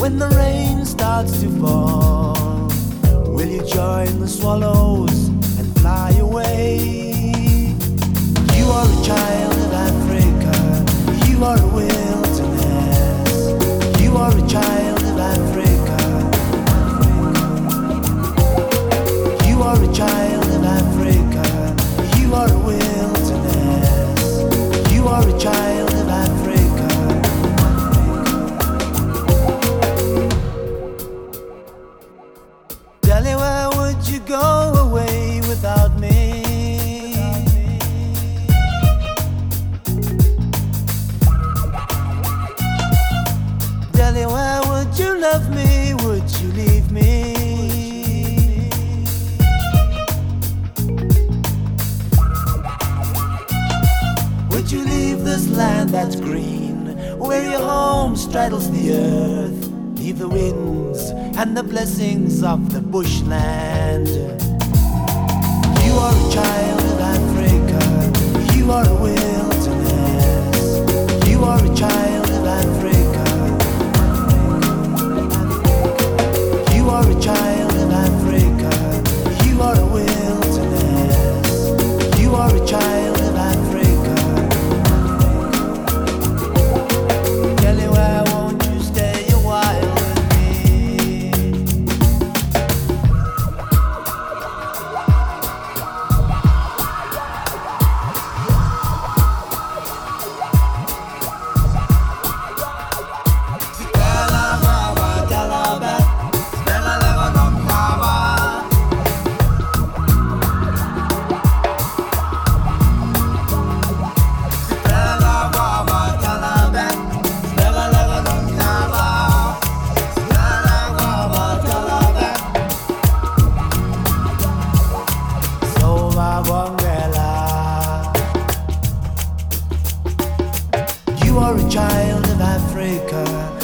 When the rain starts to fall, will you join the swallows and fly away? You are a child of Africa, you are a wilderness. You are a child of Africa. You are a child of Africa, you are a wilderness. You are a child of Africa. Tell me, where would you go away without me? Tell me, where would you love me? Would you leave me? Would you leave this land that's green, where your home straddles the earth? Leave the winds and the blessings of the bushland. You are a child of Africa, you are a wilderness. You are a child of Africa. You are a child of Africa, you are a wilderness. You are a child of Africa. Kelly, why won't you stay a while with me? You are a child of Africa.